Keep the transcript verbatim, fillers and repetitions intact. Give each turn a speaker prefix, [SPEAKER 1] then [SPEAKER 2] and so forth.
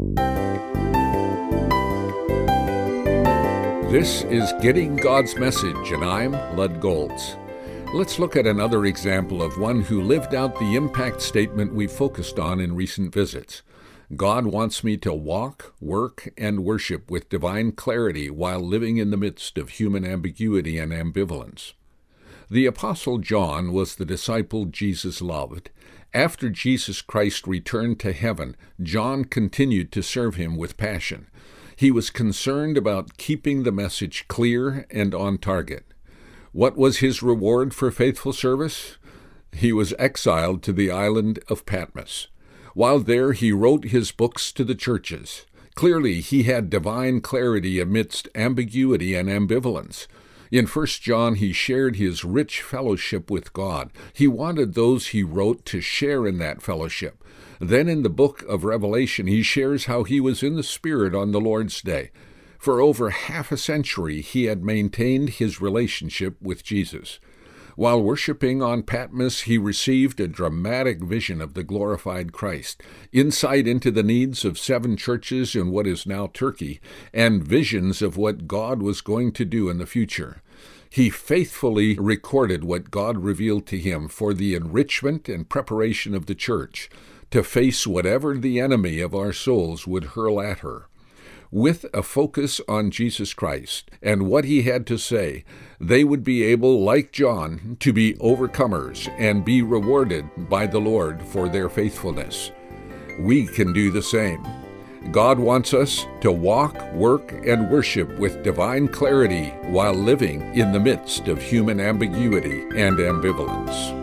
[SPEAKER 1] This is Getting God's Message, and I'm Lud Golds. Let's look at another example of one who lived out the impact statement we focused on in recent visits. God wants me to walk, work, and worship with divine clarity while living in the midst of human ambiguity and ambivalence. The Apostle John was the disciple Jesus loved. After Jesus Christ returned to heaven, John continued to serve him with passion. He was concerned about keeping the message clear and on target. What was his reward for faithful service? He was exiled to the island of Patmos. While there, he wrote his books to the churches. Clearly, he had divine clarity amidst ambiguity and ambivalence. In First John, he shared his rich fellowship with God. He wanted those he wrote to share in that fellowship. Then in the book of Revelation, he shares how he was in the Spirit on the Lord's Day. For over half a century, he had maintained his relationship with Jesus. While worshiping on Patmos, he received a dramatic vision of the glorified Christ, insight into the needs of seven churches in what is now Turkey, and visions of what God was going to do in the future. He faithfully recorded what God revealed to him for the enrichment and preparation of the church, to face whatever the enemy of our souls would hurl at her. With a focus on Jesus Christ and what he had to say, they would be able, like John, to be overcomers and be rewarded by the Lord for their faithfulness. We can do the same. God wants us to walk, work, and worship with divine clarity while living in the midst of human ambiguity and ambivalence.